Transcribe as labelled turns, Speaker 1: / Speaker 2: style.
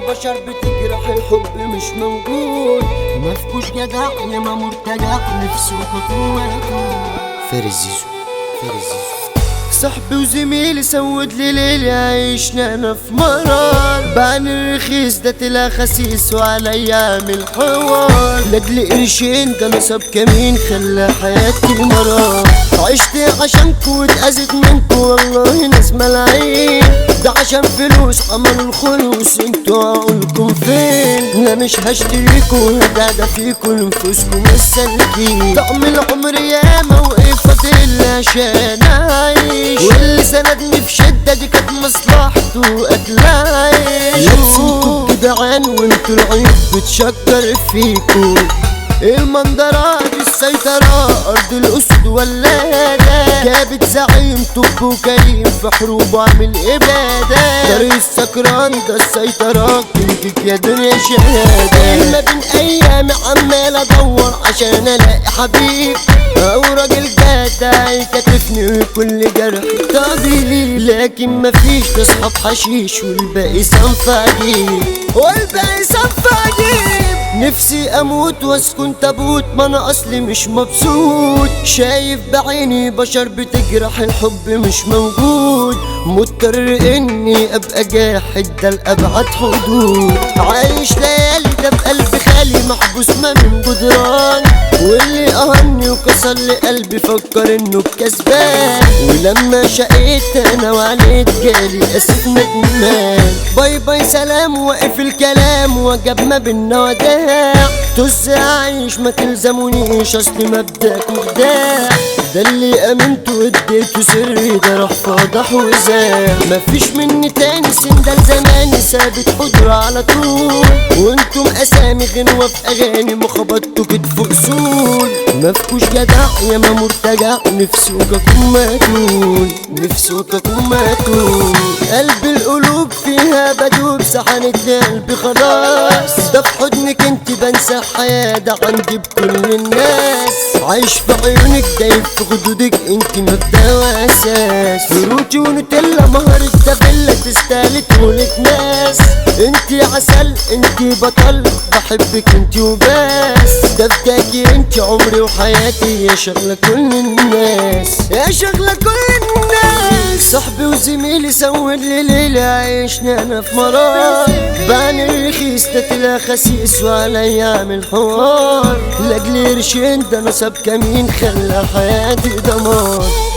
Speaker 1: بشر بتجرح الحب مش موجود، مفكوش جدع يا ما مرتجع نفسه خطوته. فارس زيزو صاحبي وزميلي سود لي ليلي عيشنا انا في مرار، بعن الرخيص ده طلع خسيس وعليا عامل حوار، لاجل قرشين ده نصب كمين خلى حياتي مرار. عشت عشانكو واتأذيت منكو والله ناس ملايين، ده عشان فلوس عملوا الخلوص انتوا عقولكم فين؟ لا مش هشتريكوا ده فيكوا نفوسكم السالكين. طقم العمر ياما وقف فاضل عشان اعيش، واللي سندني في شدة دي كانت مصلحته قتل عيش. لابسينكوا جدعان وانتوا العيب بتشكر فيكوا، المنظرة دي السيطرة أرض الأسد ولادة، جابت زعيم طب وكريم في حروب وعمل إبادة. طريق السكران ده السيطرة كنتك يا دنيا شهادة. ما بين أيامي عمال أدور عشان ألاقي حبيب أو راجل جدع يكتفني وكل جرح طبيب، لكن مفيش تصحاب حشيش والباقي صنف عجيب، والباقي صنف عجيب. نفسي اموت واسكن تابوت ما انا اصلي مش مبسوط، شايف بعيني بشر بتجرح الحب مش موجود، مضطر اني ابقى جاحد ده لابعد حدود. عايش ليالي ده بقلب خالي محبوس ما من جدران، واللي اهني وكسر لي قلبي فكر انه الكسبان، ولما شقيت انا وعليت جالي اسف ندمان. باي باي سلام واقف الكلام وجاب ما بينا وداع، طز عايش ما تلزمونيش اصل مبدأك مخداع، ده اللي امنته واديته سري ده راح فاضح وزاع. مفيش مني تاني سندال زماني ثابت حضور على طول، وانتم اسامي غنوة في اغاني مخبطتوا كتف اصول، مفكوش جدع يا ما مرتجع نفسك اكون ماتول، نفسك اكون ماتول. قلب القلوب فيها بدوب سحنت قلبي خلاص، ده في حضنك انت بنسى الحياة ده عندي بكل الناس، عايش في عيونك دايب في خدودك انت مبدأ واساس، فروتي ونوتيلا مهرة تافيلا تستاهلي تقولك ناس، انت عسل انت بطل بحبك انت وبس، ده بداكي انت عمري وحياتي يا شغلة كل الناس، يا شغلة كل الناس. صاحبي وزميلي سود لي ليلة عيشنا انا في مرار، بعن الرخيص ده طلع خسيس وعليا عامل حوار، لاجل قرشين ده نصب كمين خلى حياتي دمار.